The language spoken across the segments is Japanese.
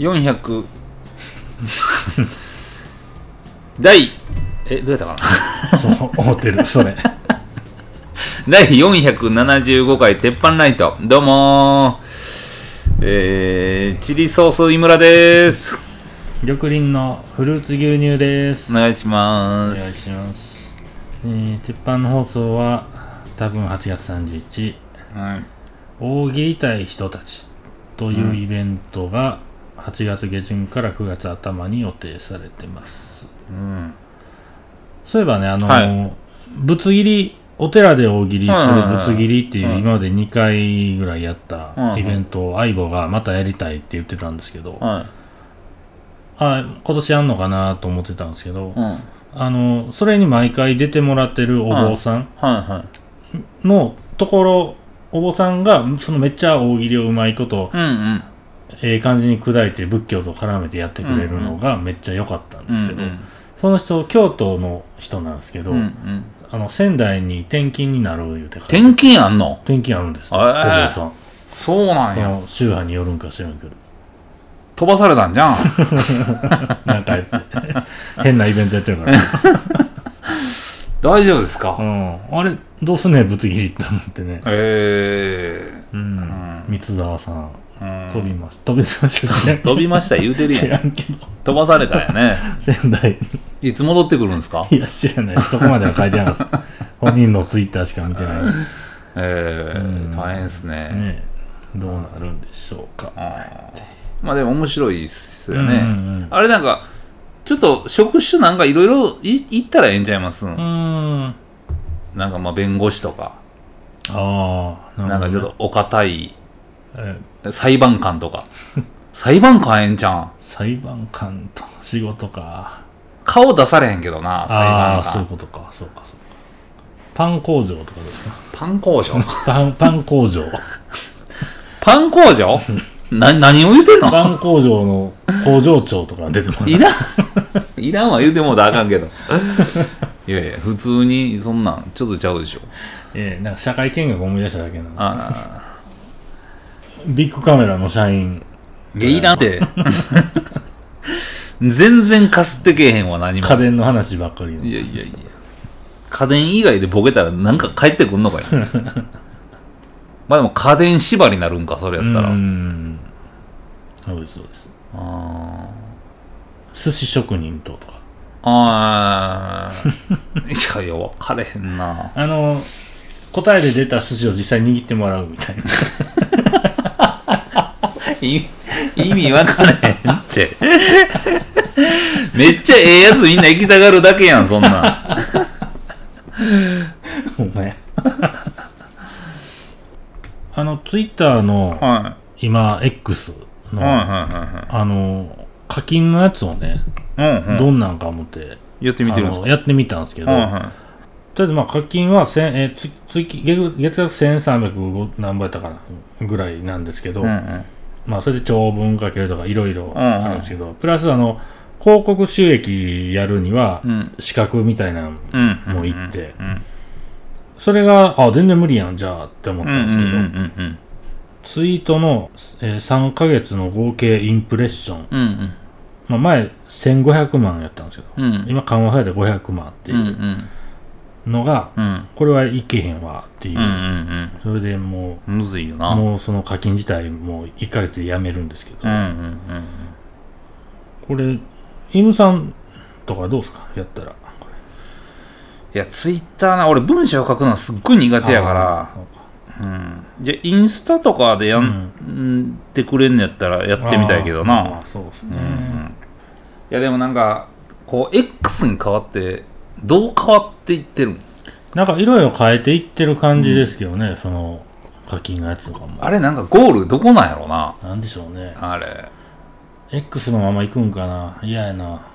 400第どうやったかなそう思ってるそれ第475回鉄板ライト、どうもチリソース井村です。 緑林のフルーツ牛乳です。 お願いしまお願いす。 します。鉄板の放送は多分8月31日、 はい、 大喜利たい人たちというイベントが8月下旬から9月頭に予定されてます。そういえばね、ぶつ切り、お寺で大喜利するぶつ切りっていう今まで2回ぐらいやったイベントを相棒がまたやりたいって言ってたんですけど、今年やんのかなと思ってたんですけど、それに毎回出てもらってるお坊さんのところ、お坊さんがそのめっちゃ大喜利をうまいこと、感じに砕いて仏教と絡めてやってくれるのがめっちゃ良かったんですけど、その人京都の人なんですけど、仙台に転勤になる言うて転勤あんの？ 転勤あるんですって、お坊さん。 そうなんや。 宗派によるんか知らんけど飛ばされたんじゃんなんか変なイベントやってるから大丈夫ですか？ あれどうすんねんぶつ切りって思ってね。三沢さん飛びました飛びました言うてるやん。 知らんけど飛ばされたんやね。 仙台にいつ戻ってくるんですか？ いや知らない、そこまでは書いてなかった本人のツイッターしか見てない。 大変ですね。 どうなるんでしょうか。 まあでも面白いっすよね。あれなんかちょっと職種なんかいろいろ言ったらええんちゃいます？なんかまあ弁護士とか、なんかちょっとお堅い裁判官とか裁判官ええんちゃん。 裁判官と仕事か。 顔出されへんけどな、裁判官。 そういうことか。そうかパン工場とかですか？ パン工場パン工場パン工場何を言うてんの？ パン工場の工場長とか出てもらう。 いらんわ言うてもうたらあかんけどいやいや普通にそんなんちょっとちゃうでしょ。 なんか社会見学思い出しただけなんですけどビッグカメラの社員いらんって全然かすってけえへんわ。何も家電の話ばっかり。 いや家電以外でボケたらなんか帰ってくんのかいまあでも家電縛りになるんかそれやったら。 そうです寿司職人とかいや分かれへんな。 答えで出た寿司を実際握ってもらうみたいな意味分かれへんってめっちゃええやつみんな行きたがるだけやんそんなんお前ツイッターの、今 X の、課金のやつをね、どんなんか思ってやってみてるんですか？ やってみたんですけど、とりあえずまあ課金は月額1300何倍やったかなぐらいなんですけど、まあそれで長文かけるとかいろいろあるんですけど、プラス広告収益やるには資格みたいなのもいって、それが全然無理やんじゃあって思ったんですけど、ツイートの、3ヶ月の合計インプレッション、まあ、前1500万やったんですけど、今緩和されて500万っていうのが、これはいけへんわっていう、それでもうむずいよな。 もうその課金自体もう1ヶ月でやめるんですけど、これイムさんとかどうですかやったら。 いやツイッターな、俺文章を書くのすっごい苦手やから、じゃあインスタとかでやってくれんのやったらやってみたいけどな。 そうですね。 いやでもなんかこう X に変わってどう変わっていってるん？ なんかいろいろ変えていってる感じですけどね、その課金のやつとかも。 あれなんかゴールどこなんやろな。 なんでしょうね。 あれ X のまま行くんかな。嫌やな。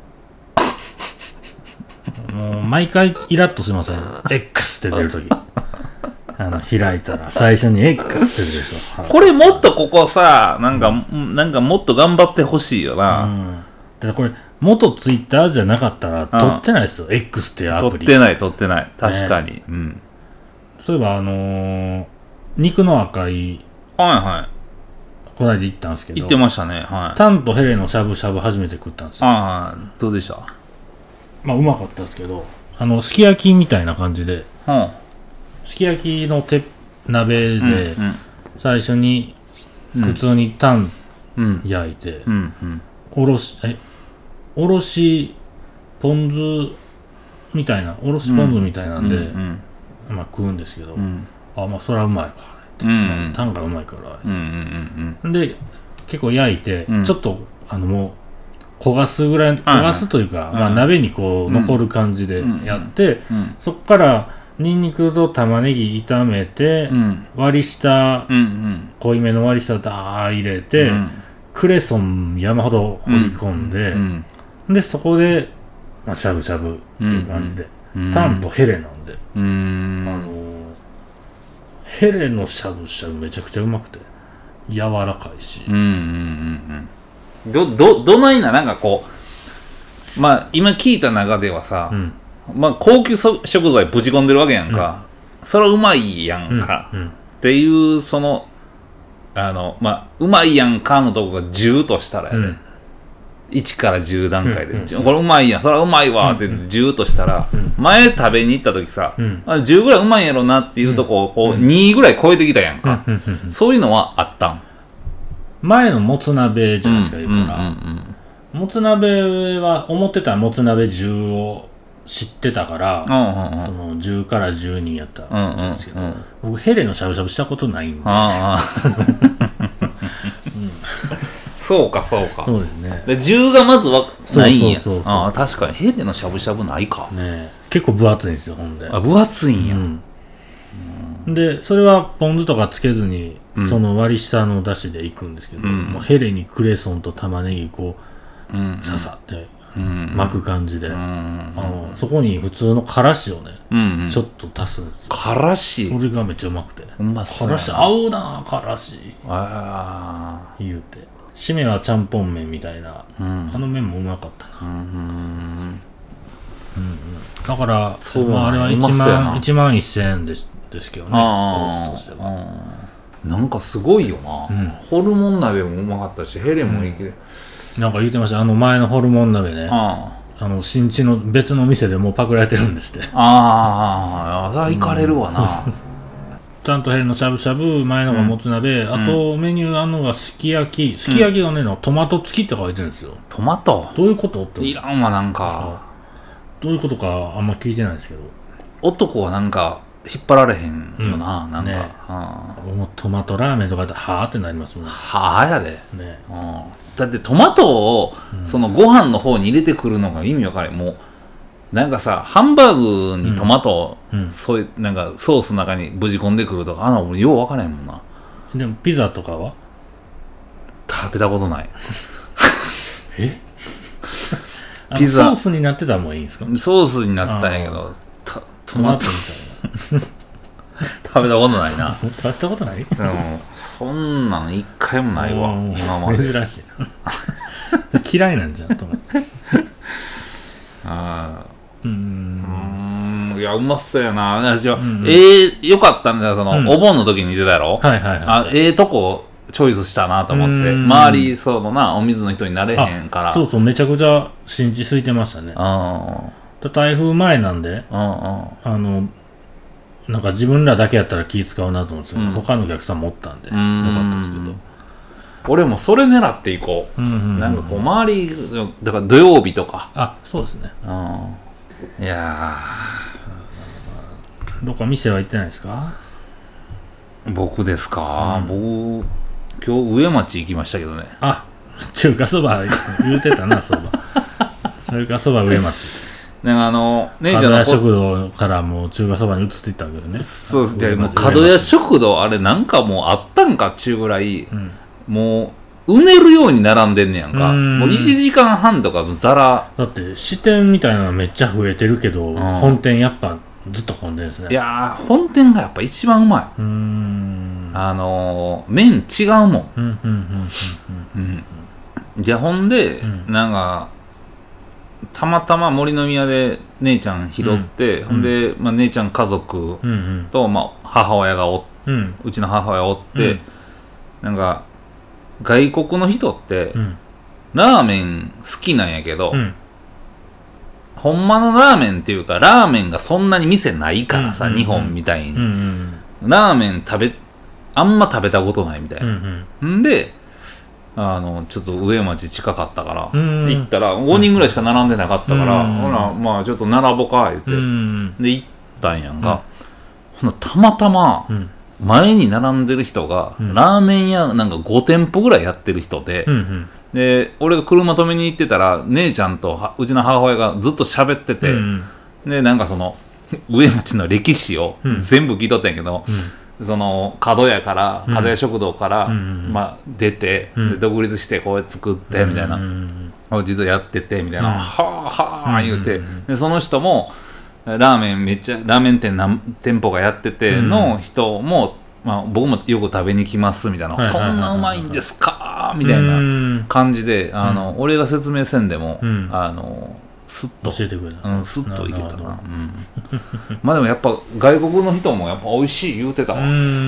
もう毎回イラッとしません。X って出るとき。開いたら最初に X って出るでしょ。 これもっとここさ、なんかもっと頑張ってほしいよな。 だからこれ元ツイッターじゃなかったら撮ってないですよ。X っていうアプリ。 撮ってない。確かに。 そういえば肉の赤いこの間行ったんですけど。 行ってましたね。はい。 タンとヘレのしゃぶしゃぶ初めて食ったんですよ。 ああ、どうでした？ まあうまかったですけど、すき焼きみたいな感じで、 うん。 すき焼きの鍋で、最初に普通にタン焼いて、おろしポン酢みたいな、おろしポン酢みたいなんで、まあ食うんですけど、まあそれはうまいわ。タンがうまいから。で、結構焼いて、ちょっと、もう、焦がすぐらい、焦がすというか、まあ鍋にこう、残る感じでやって、そっから、ニンニクと玉ねぎ炒めて、割り下、濃いめの割り下をダー入れて、クレソン山ほど放り込んで、で、そこで、まあ、しゃぶしゃぶっていう感じで、タンとヘレなんで、ヘレのしゃぶしゃぶめちゃくちゃうまくて、柔らかいし。 どないな、なんかこう、まあ、今聞いた中ではさ、まあ、高級食材ぶち込んでるわけやんか。それはうまいやんか。っていう、まあ、うまいやんかのとこが10としたらやね。1から10段階で。これうまいやん、それはうまいわって10としたら、前食べに行った時さ、10ぐらいうまいやろなっていうとこを、こう、2ぐらい超えてきたやんか。そういうのはあったん？ 前のもつ鍋じゃないですか、言ったら。もつ鍋は、思ってたもつ鍋10を知ってたから、その10から12やったんですけど、僕ヘレのしゃぶしゃぶしたことないんで。 そうかそうか。 そうですね。 で10がまずはないんや。 そう確かにヘレのしゃぶしゃぶないか。 ね、結構分厚いんですよ、ほんで。 分厚いんや。 で、それはポン酢とかつけずに、その割り下の出汁でいくんですけど、もうヘレにクレソンと玉ねぎこう、ささって巻く感じで、そこに普通のからしをね、ちょっと足すんですよ。 からし？ それがめっちゃうまくて。 うまそう。 からし合うな、からし。言うて。締めはちゃんぽん麺みたいな、麺もうまかったな。だから、あれは1万1000円ですけどね、コースとしては。 なんかすごいよな。ホルモン鍋もうまかったし、ヘレもいいけど。 なんか言ってました、前のホルモン鍋ね。新地の別の店でもうパクられてるんですって。 行かれるわな。 ちゃんとヘレのしゃぶしゃぶ、前のがもつ鍋、あとメニューあんのがすき焼き。すき焼きがね、トマト付きって書いてるんですよ。 トマト？ どういうことって。 いらんわ、なんか。 どういうことかあんま聞いてないですけど。 男はなんか、引っ張られへんよな、なんか。トマトラーメンとかやったら、はぁってなりますもんね。 はぁやで。だってトマトを、そのご飯の方に入れてくるのが意味わかれん。もう、なんかさ、ハンバーグにトマト、そういう、なんかソースの中にぶち込んでくるとか、俺ようわからへんもんな。 でもピザとかは食べたことない。 ピザソースになってたらもういいんですか？ ソースになってたんやけど、トマトみたいな。食べたことないな。 食べたことない？ そんなん一回もないわ、今まで。 珍しいな。嫌いなんじゃん、トマト。 いや、うまそうやな。よかったんだよ、お盆の時に出たやろ？とこチョイスしたなと思って。周り、お水の人になれへんから。 そうそう、めちゃくちゃ新地空いてましたね。台風前なんで、なんか自分らだけやったら気使うなと思うんですけど、他のお客さんもおったんで、よかったですけど。 俺もそれ狙っていこう。なんかこう、周り、だから土曜日とか。 そうですね。 いやどっか店は行ってないですか？ 僕ですか？僕、今日上町行きましたけどね。 中華そば言うてたな、そば。中華そば上町。 なんか姉ちゃんの角屋食堂からもう中華そばに移っていったわけですね。 そうです。もう角屋食堂、あれなんかもうあったんかっちゅうぐらい、もう、うねるように並んでんねやんか。もう1時間半とかザラ。 だって支店みたいなのめっちゃ増えてるけど、本店やっぱずっと混んでるんですね。 いやー、本店がやっぱ一番うまい。麺違うもん。じゃあほんで、なんか、たまたま森の宮で姉ちゃん拾って、ほんで、姉ちゃん家族と、母親がうちの母親おって、なんか、 外国の人って、ラーメン好きなんやけど、ほんまのラーメンっていうか、ラーメンがそんなに店ないからさ、日本みたいに。ラーメンあんま食べたことないみたいな。んで、ちょっと上町近かったから、行ったら5人ぐらいしか並んでなかったから、ほら、まあちょっと並ぼうか、言って。で、行ったんやんか。ほな、たまたま、前に並んでる人が、ラーメン屋なんか5店舗ぐらいやってる人で、で、俺が車止めに行ってたら、姉ちゃんとうちの母親がずっと喋ってて、で、なんかその、上町の歴史を全部聞いとったんやけど、その角屋食堂から、まあ、出て、で独立してこう作ってみたいな、実はやっててみたいな、はあはあ言うて、でその人もラーメン店何店舗がやってての人も、まあ、僕もよく食べに来ますみたいな、そんなうまいんですかみたいな感じで、俺が説明せんでも、スッと教えてくれた、 スッといけたな。まあでもやっぱ外国の人もやっぱ美味しい言うてたわ。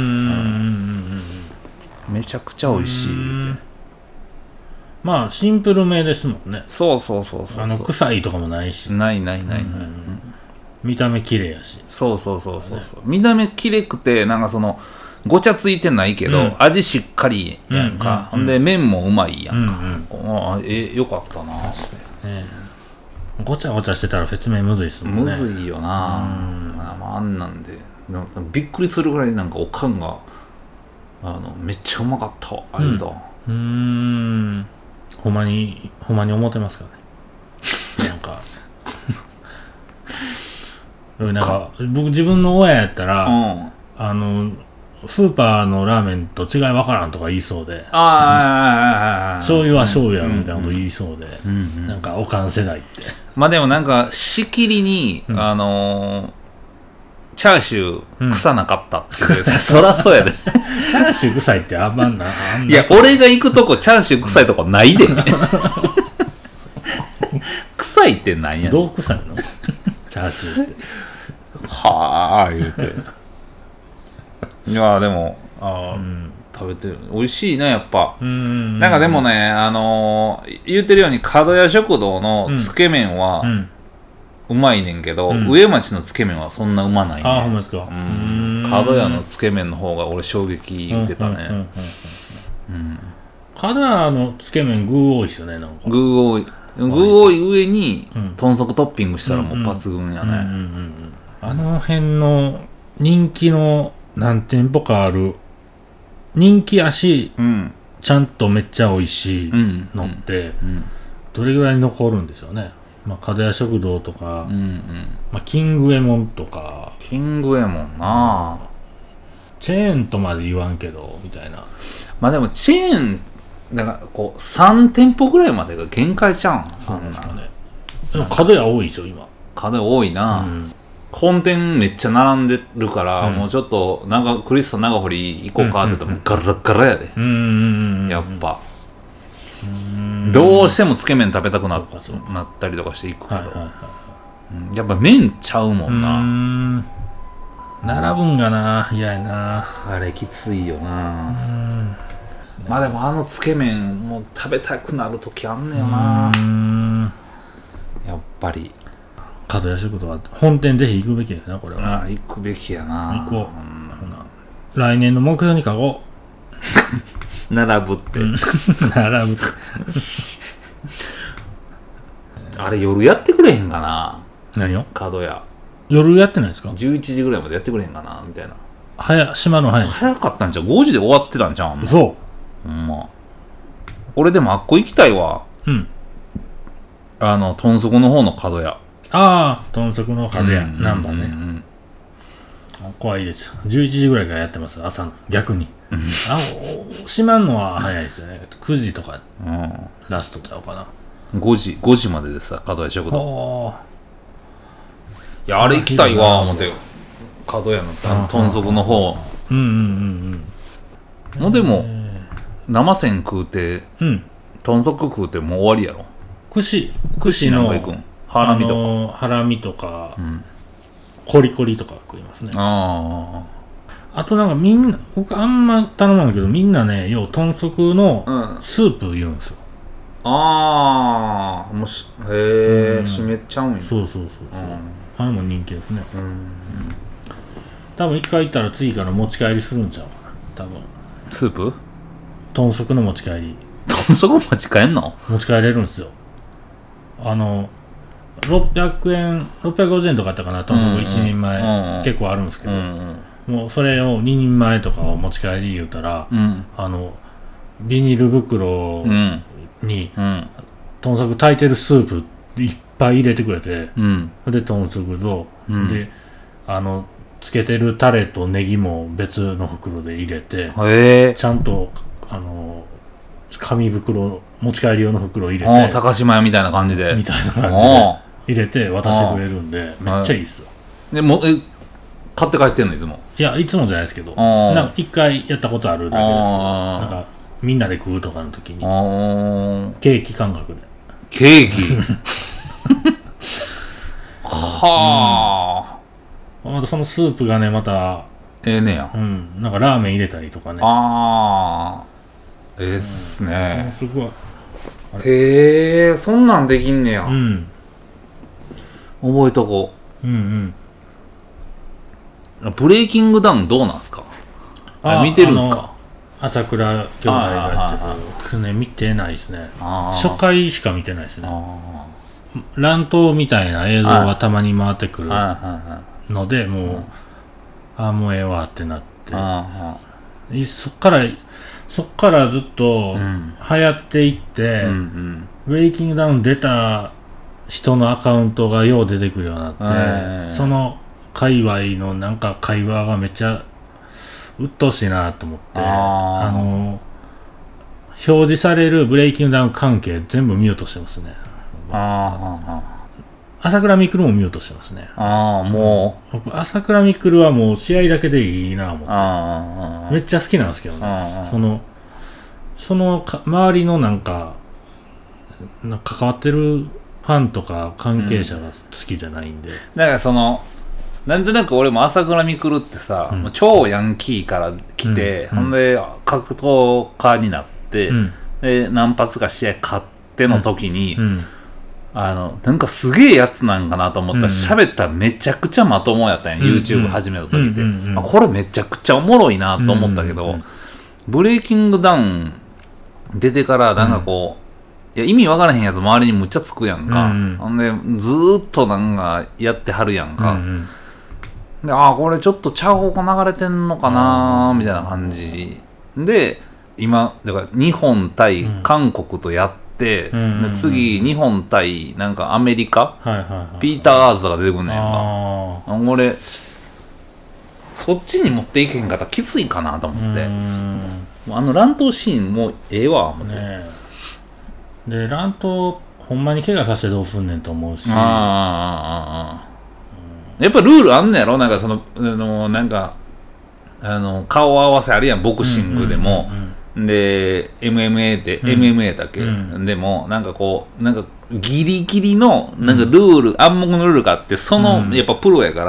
めちゃくちゃ美味しい言うて。 まあシンプルめですもんね。 そう臭いとかもないし、 ない見た目綺麗やし。 そう見た目綺麗くて、なんかそのごちゃついてないけど、味しっかりやんか。で麺もうまいやんか。よかったな。 ごちゃごちゃしてたら説明むずいっすもんね。 むずいよな。あんなんでなんかびっくりするぐらい、なんかおかんがめっちゃうまかったわあれだ。 ほんまに思ってますかね。なんか僕自分の親やったら、スーパーのラーメンと違い分からんとか言いそうで、醤油は醤油やろみたいなこと言いそうで、なんかおかん世代って。 まあでもなんかしきりに、チャーシュー臭なかったっていう、そらそうやで。 チャーシュー臭いってあんまな。 いや、俺が行くとこチャーシュー臭いとこないで。臭いってなんや。 どう臭いの？チャーシューって。 はぁ言うて。いやでも食べてる美味しいねやっぱ。なんかでもね、言うてるように角屋食堂のつけ麺はうまいねんけど、上町のつけ麺はそんなうまないね。 あ、ほんまですか。 角屋のつけ麺の方が俺衝撃受けたね。 角屋のつけ麺具多いっすよね。なんか具多い上に豚足トッピングしたらもう抜群やね。 あの辺の人気の何店舗かある人気やし、ちゃんとめっちゃ美味しいのって、どれぐらい残るんでしょうね。まあ角屋食堂とか、まあ、キングエモンとか。 キングエモンな、 チェーンとまで言わんけどみたいな。 まあでもチェーンだからこう3店舗ぐらいまでが限界ちゃうん。 そうですかね。でも角屋多いでしょ今。 角屋多いな、本店めっちゃ並んでるから、もうちょっとクリスト長堀行こうかって言ったらもうガラガラやで。やっぱどうしてもつけ麺食べたくなったりとかしていくけど、やっぱ麺ちゃうもんな。 並ぶんがな、嫌やな。 あれきついよな。まあでもつけ麺も食べたくなる時あんねよな。やっぱり角屋食堂は本店ぜひ行くべきやな、これは。 行くべきやな。 行こう。来年の目標に書こう。並ぶって。 並ぶって。 あれ夜やってくれへんかな。 何を？ 角屋。 夜やってないですか ？11時ぐらいまでやってくれへんかなみたいな。 閉まるの早い。 早かったんちゃう？ 5 時で終わってたんちゃう？ そう。 俺でもあっこ行きたいわ。豚足の方の角屋。 ああ、豚足の角屋、難波ね。怖いです。11時ぐらいからやってます、朝の。逆に。閉まるのは早いですよね。9時とか、ラストちゃうかな。 5時まででさ、角屋食堂。いや、あれ行きたいわ、思って。角屋の豚足の方。もうでも、生鮮食うて、豚足食うてもう終わりやろ。 串のハラミとか、 ハラミとか、コリコリとか食いますね。 ああとなんかみんな、僕あんま頼まんけど、みんなね、よう豚足のスープ言うんですよ。 ああ、へえ、湿っちゃうんや。 そう。あれも人気ですね。多分一回行ったら次から持ち帰りするんちゃうかな。多分。 スープ？ 豚足の持ち帰り。 豚足持ち帰んの？ 持ち帰れるんですよ。600円、650円とかあったかな、豚足1人前、結構あるんですけど、もうそれを2人前とかを持ち帰り言うたら、ビニール袋に、豚足炊いてるスープいっぱい入れてくれて、で、豚足と、で、つけてるタレとネギも別の袋で入れて、ちゃんと、紙袋、持ち帰り用の袋入れて、 高島屋みたいな感じで。 みたいな感じで。入れて渡してくれるんで、めっちゃいいっすよ。 で買って帰ってんのいつも？ いや、いつもじゃないですけど、なんか一回やったことあるだけですけど、なんかみんなで食うとかの時に、ケーキ感覚で。 ケーキはあ。またそのスープがね、また、 ねや。 なんかラーメン入れたりとかね。 っすね。 すごい。 へえ、そんなんできんねや。覚えとこう。ブレイキングダウンどうなんすか？見てるんすか？ 朝倉兄弟がやってる。見てないですね。初回しか見てないですね。乱闘みたいな映像がたまに回ってくるので、もう、もうええわってなって。そっからずっと流行っていって、ブレイキングダウン出た人のアカウントがよう出てくるようになって、その界隈のなんか会話がめっちゃ鬱陶しいなと思って、表示されるブレイキングダウン関係全部ミュートしてますね。朝倉未来もミュートしてますね。 もう僕朝倉未来はもう試合だけでいいな思って、めっちゃ好きなんですけどね。その周りのなんか関わってるファンとか関係者が好きじゃないんで、 だからなんとなく俺も朝倉未来ってさ、超ヤンキーから来て、ほんで格闘家になって、で何発か試合勝っての時に、なんかすげえやつなんかなと思ったら喋ったらめちゃくちゃまともやったんや、YouTube 始めた時って、これめちゃくちゃおもろいなと思ったけど、ブレイキングダウン出てからなんかこう、いや意味わからへんやつ周りにむっちゃつくやんか、ほんでずーっとなんかやってはるやんか、でこれちょっとちゃう方向流れてんのかなみたいな感じで、今だから日本対韓国とやって、で次日本対なんかアメリカ、ピーター・アーズが出てくんねんか。俺そっちに持っていけへんかったらきついかなと思って、乱闘シーンもうええわ思って、 で乱闘ほんまに怪我させてどうすんねんと思うし、 やっぱルールあんねやろ。なんかなんか顔合わせあるやん、ボクシングでも、で MMA だけ、でもなんかこうなんかギリギリのなんかルール、暗黙のルールがあって、やっぱプロやから、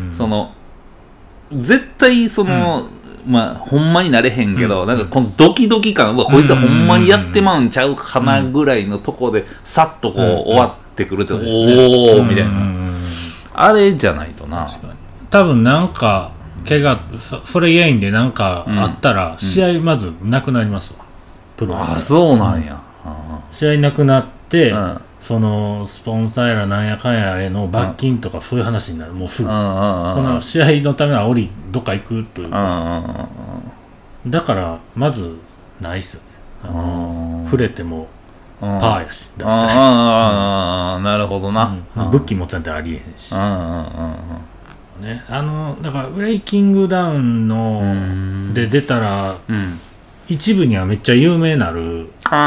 絶対まあほんまになれへんけど、なんかこのドキドキ感、こいつはほんまにやってまうんちゃうかなぐらいのとこでさっとこう終わってくるって、おーみたいな、あれじゃないとな。 多分なんか怪我それ原因でなんかあったら試合まずなくなりますわ、プロ。 そうなんや。 試合なくなって、そのスポンサーやらなんやかんやへの罰金とかそういう話になる、もうすぐ。この試合のためはどっか行くというか、だからまずないっすよね。触れてもパーやし、 なるほどな。 武器持つなんてありえへんし。ね、だからブレイキングダウンで出たら、一部にはめっちゃ有名になるから、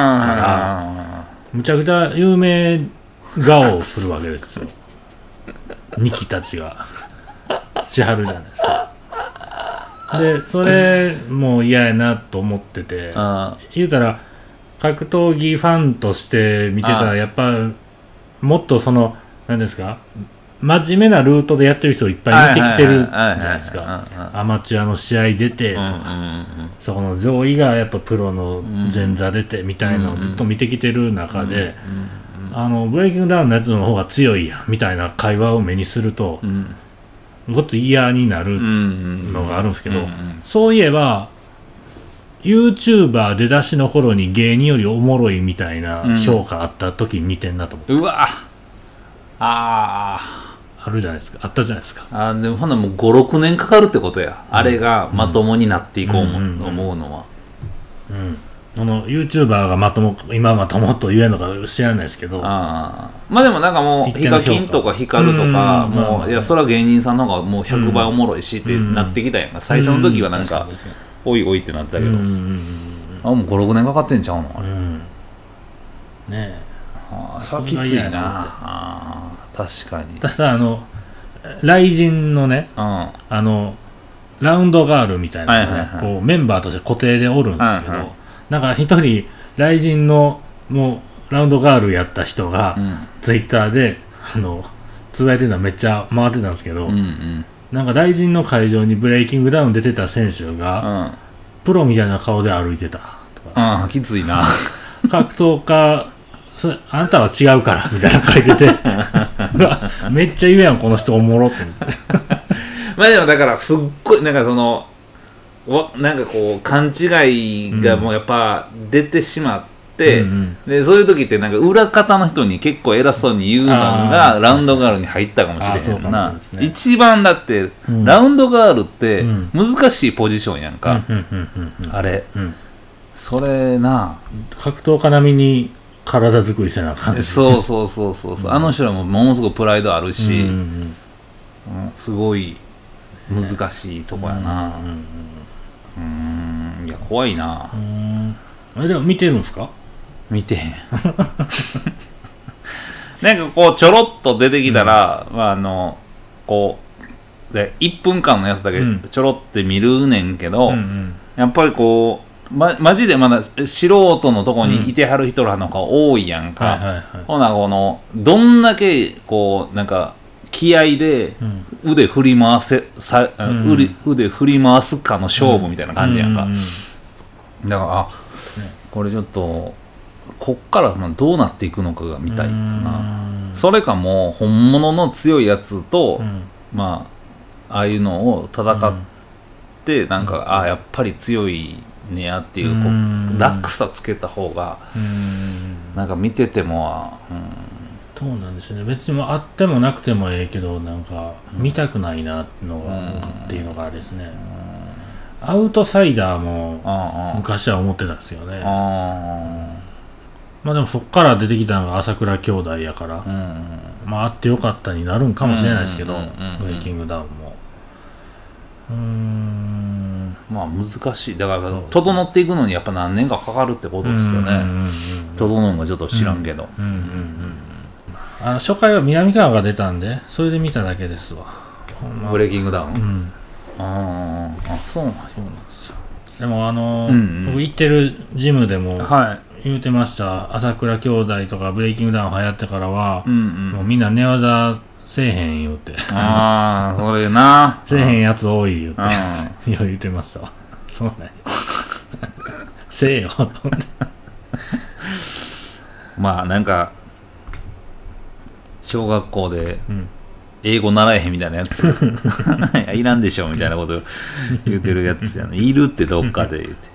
むちゃくちゃ有名顔をするわけですよ。ニキたちがしはるじゃないですか。でそれもう嫌やなと思ってて、言うたら格闘技ファンとして見てたら、やっぱもっと何ですか、 真面目なルートでやってる人をいっぱい見てきてるじゃないですか。アマチュアの試合出てとか、そこの上位がやっとプロの前座出てみたいなのをずっと見てきてる中で、ブレイキングダウンのやつの方が強いやみたいな会話を目にすると、ごっつ嫌になるのがあるんですけど、そういえば YouTuber 出だしの頃に芸人よりおもろいみたいな評価あった時に似てんなと思って、 うわあるじゃないですか。あったじゃないですか。 でもほんなもう 5,6 年かかるってことや、あれがまともになっていこうと思うのは。 YouTuber が今まともと言えるのか知らないですけど、 まあでもなんかもうヒカキンとかヒカルとか、もういやそれは芸人さんの方がもう100倍おもろいしってなってきたやんか。最初の時はなんかおいおいってなったけど、もう 5,6 年かかってんちゃうのあれ。 ねえ、 それはきついな。確かに。 ただ雷神のね、ラウンドガールみたいなのが、こうメンバーとして固定でおるんですけど、なんか一人雷神のもうラウンドガールやった人が、ツイッターでつぶやいてるのはめっちゃ回ってたんですけど、なんか雷神の会場にブレイキングダウン出てた選手が、プロみたいな顔で歩いてたとか、 きついな。 格闘家あんたは違うからみたいな書いててめっちゃ言うやんこの人おもろって思ってまあでもだからすっごいなんかなんかこう勘違いがもうやっぱ出てしまって、でそういう時ってなんか裏方の人に結構偉そうに言うのがラウンドガールに入ったかもしれへんな。一番だってラウンドガールって難しいポジションやんか、あれ、それな格闘家並みに体作りせなあかん。 そうあの人らもものすごくプライドあるし、すごい難しいとこやな。いや怖いな。 でも見てるんですか？ 見てへんなんかこうちょろっと出てきたら、こうで1分間のやつだけちょろって見るねんけど、やっぱりこうマジでまだ素人のとこにいてはる人らの方が多いやんか。ほなどんだけこうなんか気合で腕振り回すかの勝負みたいな感じやんか。だからこれちょっとこっからどうなっていくのかが見たいかな。それかもう本物の強いやつと、ああいうのを戦ってなんかやっぱり強いねやっていう落差つけた方がなんか見ててもそうなんですよね。別にあってもなくてもええけどなんか見たくないなのがっていうのがあれですね。アウトサイダーも昔は思ってたんですよね。まあでもそっから出てきたのが朝倉兄弟やから、まああってよかったになるんかもしれないですけど、ブレイキングダウンもまあ難しい。だから整っていくのにやっぱ何年かかかるってことですよね。整うのがちょっと知らんけど。 初回は南川が出たんでそれで見ただけですわ。 ブレイキングダウン。そうなんですよ。でも僕行ってるジムでも言うてました。朝倉兄弟とかブレイキングダウン流行ってからは、もうみんな寝技せえへん言うてそれなせえへんやつ多い言うて言うてましたわ。そうなんやせえよと思ってまあなんか小学校で英語習えへんみたいなやついらんでしょみたいなこと言うてるやつやね。いるってどっかで言うて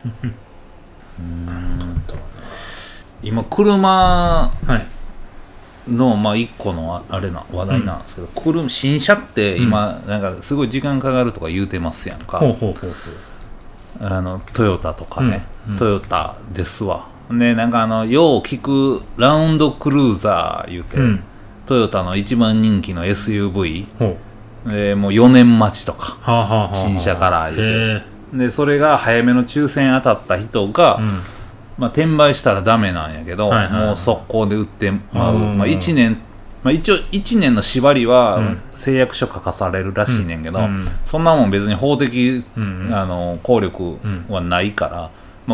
今車の一個のあれな話題なんですけど、新車って今なんかすごい時間かかるとか言うてますやんか。トヨタとかね、トヨタですわ。でなんかよう聞くラウンドクルーザー言うて、トヨタの一番人気の SUV でもう4年待ちとか新車から言うて、でそれが早めの抽選当たった人が、転売したらダメなんやけど、もう速攻で売ってまう。1年、一応1年の縛りは誓約書書かされるらしいねんけど、そんなもん別に法的、効力はないから、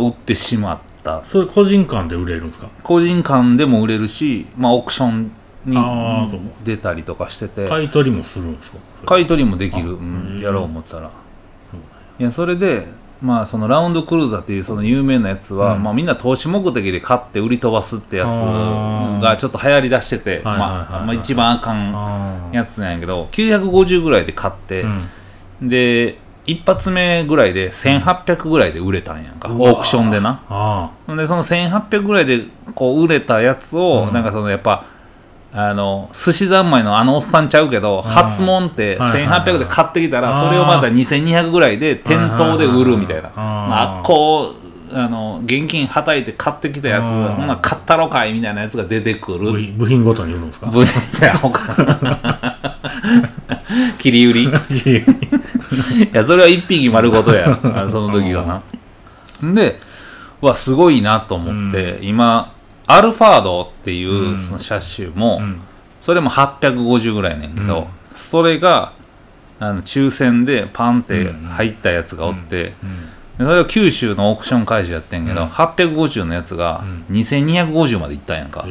売ってしまった。 それ個人間で売れるんですか？ 個人間でも売れるし、オークションに出たりとかしてて、 買い取りもするんですか？ 買い取りもできる、やろう思ったら。いやそれでまあそのラウンドクルーザーっていうその有名なやつは、まあみんな投資目的で買って売り飛ばすってやつがちょっと流行りだしてて、まあ一番あかんやつなんやけど、950ぐらいで買って、で一発目ぐらいで1800ぐらいで売れたんやんか、オークションでな。でその1800ぐらいでこう売れたやつを、なんかそのやっぱ寿司三昧のおっさんちゃうけど、初物って1800で買ってきたら、それをまた2200ぐらいで店頭で売るみたいな。まあこう現金はたいて買ってきたやつ、ほんな買ったろかいみたいなやつが出てくる。 部品ごとに売るんですか？ 部品じゃ切り売りいやそれは一匹丸ごとやその時はな。ですごいなと思って、今アルファードっていうその車種も、それも850ぐらいねんけど、それが抽選でパンって入ったやつがおって、それは九州のオークション会場やってんけど、850のやつが2250までいったんやんか、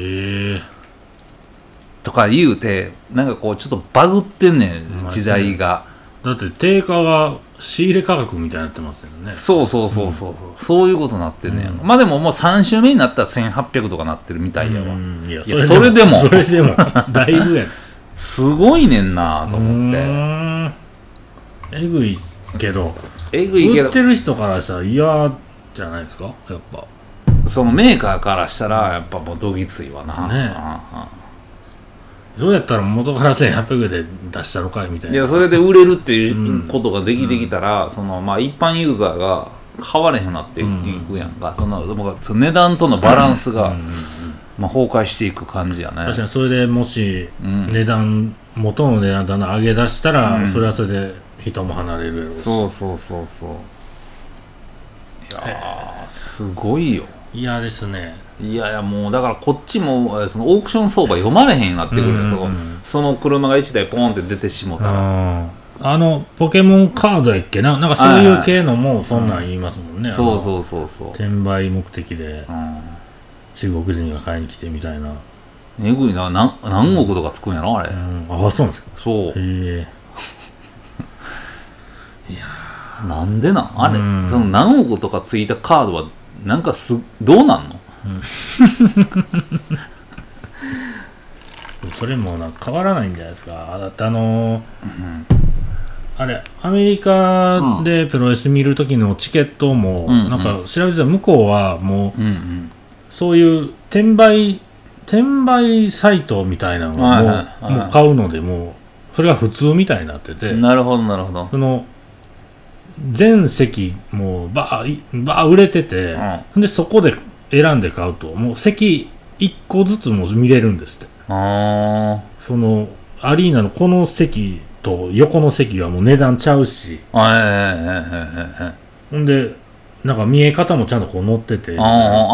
とか言うて、なんかこうちょっとバグってんねん時代が。 だって定価が仕入れ価格みたいになってますよね。 そうそういうことになってんねん、まあでももう3週目になったら1800とかなってるみたいやわ。 いやそれでもだいぶやねすごいねんなと思って。 えぐいけど売ってる人からしたら嫌じゃないですか、やっぱそのメーカーからしたらやっぱもうどぎついわな、 ね。どうやったら元から1800円で出したのかいみたいな。 いやそれで売れるっていうことができてきたら、そのまあ一般ユーザーが買われへんようになっていくやんか、その値段とのバランスがまあ崩壊していく感じやね。 確かにそれでもし値段、元の値段だんだん上げ出したら、それはそれで人も離れるやろうし。 そういやすごいよ。 嫌ですね。 いやもうだからこっちもそのオークション相場読まれへんようになってくるよ、その車が1台ポンって出てしもたら。 ポケモンカードやっけな、なんかそういう系のもそんなん言いますもんね。 そう転売目的で中国人が買いに来てみたいな。 えぐいな。何億とかつくんやろあれ。 あ、そうなんですか。 そう。 へえ。 いやなんでなんあれ、その何億とかついたカードはなんかどうなんの？ それも変わらないんじゃないですか。だってあれアメリカでプロレス見る時のチケットも、なんか調べてたら向こうはもう、そういう転売サイトみたいなのをもう買うので、もうそれが普通みたいになってて。 なるほど。 その全席もうバー売れてて、でそこで選んで買うともう席1個ずつも見れるんですって。そのアリーナのこの席と横の席はもう値段ちゃうし、ほんでなんか見え方もちゃんとこう載ってて、それで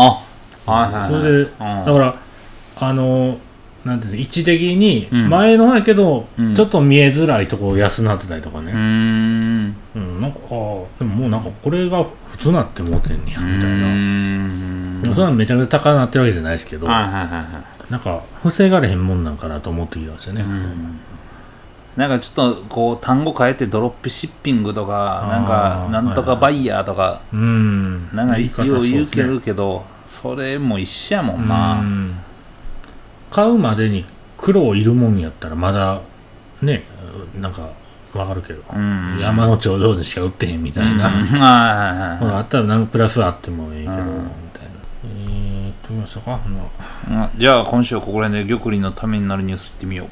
だからなんていうの、位置的に前の方やけど、ちょっと見えづらいところ安なってたりとかね。なんかでももうなんかこれが普通なって思ってんねやみたいな。それはめちゃめちゃ高くなってるわけじゃないですけど、なんか防がれへんもんなんかなと思ってきましたね。 なんかちょっとこう単語変えてドロップシッピングとかなんとかバイヤーとかなんかよう言うけど、それも一緒やもんな。 買うまでに苦労いるもんやったらまだね、なんかわかるけど、山の頂上でしか売ってへんみたいな、あったらなんかプラスあってもいいけど、みたいな。どうましたか。 じゃあ今週はここら辺で玉林のためになるニュースいってみよう。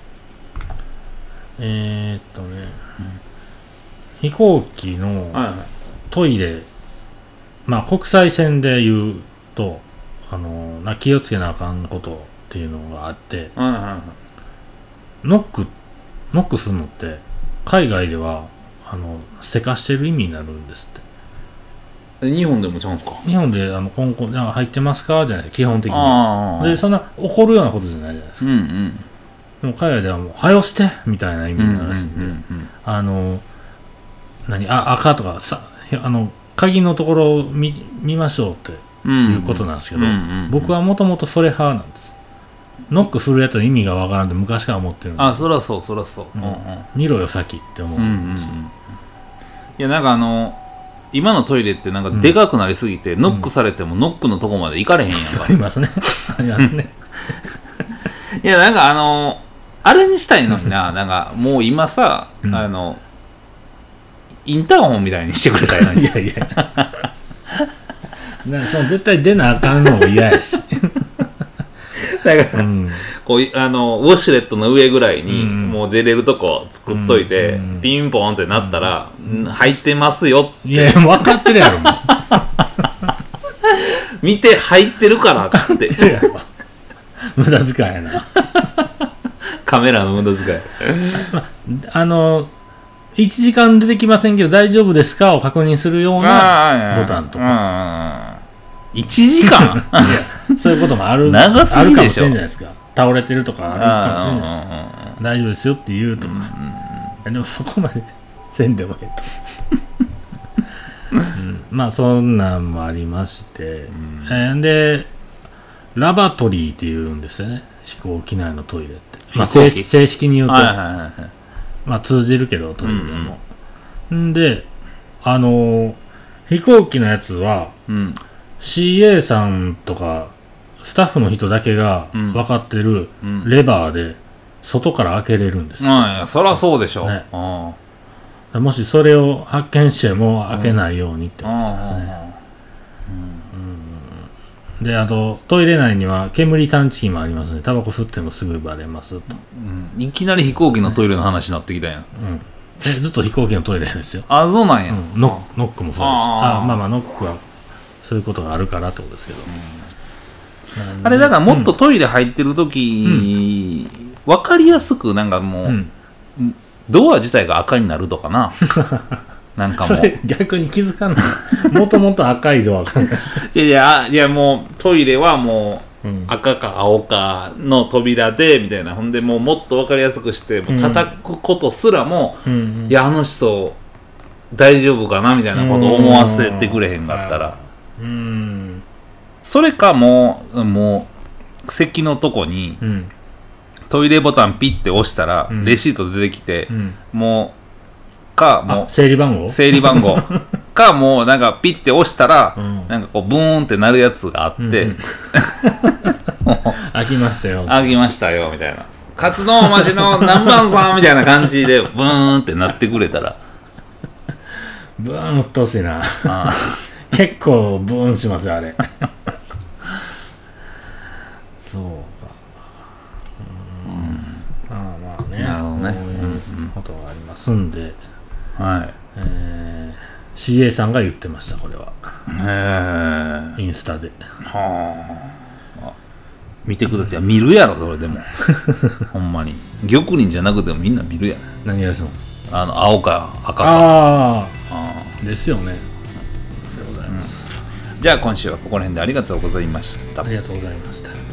飛行機のトイレ、まあ国際線で言うと気をつけなあかんことっていうのがあって、ノックするのって海外ではせかしてる意味になるんですって。 日本でもちゃうんすか？ 日本でコンコン入ってますかじゃない、基本的に。でそんな怒るようなことじゃないじゃないですか。でも海外ではもう「はよして!」みたいな意味になるらしいんで、赤とかさ鍵のところを見ましょうっていうことなんですけど、僕はもともとそれ派なんです。 ノックするやつの意味がわからんって昔から思ってるんです。 あ、そらそうそらそう、 見ろよ先って思うんですよ。 いやなんか今のトイレってなんかでかくなりすぎて、ノックされてもノックのとこまで行かれへんやんか。 ありますね。ありますね。 いやなんかあれにしたいのにな、なんかもう今さ、インターホンみたいにしてくれたいのに。 いやいや。その絶対出なあかんのも嫌やし。 だから、こうウォシュレットの上ぐらいに、もう出れるとこ作っといて、ピンポンってなったら、入ってますよって。 いや、分かってるやろ、もう。 見て入ってるからって。 無駄遣いやな。 カメラの無駄遣い。 1時間出てきませんけど大丈夫ですかを確認するようなボタンとか。 1時間いやそういうこともある長すぎでしょ。 あるかもしれないですか。倒れてるとかあるかもしれないですか。大丈夫ですよって言うとか。でもそこまでせんでもええと。まあそんなんもありまして、でラバトリーっていうんですよね、飛行機内のトイレって。まあ、正式に言うと、まあ通じるけどトイレでも。で飛行機のやつは、CA さんとかスタッフの人だけが分かってるレバーで外から開けれるんです、 そりゃそうでしょ、 ね、もしそれを発見しても開けないようにってことですね。であとトイレ内には煙探知機もありますので、タバコ吸ってもすぐバレますと、 いきなり飛行機のトイレの話になってきたやん。 ずっと飛行機のトイレですよ。 あ、そうなんや。 ノックもそうです。まあノックはそういうことがあるからってことですけど、 あれだからもっとトイレ入ってる時、分かりやすくなんかもう、ドア自体が赤になるとかな。なんかもうそれ逆に気づかない。もともと赤いドアがいやもうトイレはもう赤か青かの扉でみたいな、ほんでもっと分かりやすくしてもう叩くことすらも、いやあの人大丈夫かなみたいなことを思わせてくれへんかったら、それかもう席のとこに、トイレボタンピッて押したら、レシート出てきて、もう整理番号かもうなんかピッて押したら、なんかこうブーンってなるやつがあって、 開きましたよ開きましたよみたいな、勝能町の何番さんみたいな感じでブーンってなってくれたらブーンうっとうしいな。結構ブーンしますよあれ。そうか。まあね、 なるほどね、 こういうことがありますんで、CA さんが言ってました、これは。インスタで。 見てください。見るやろそれでも。ほんまに玉林じゃなくてもみんな見るやん。 何がその青か赤か。 ですよね。 じゃあ今週はここら辺でありがとうございました。 ありがとうございました。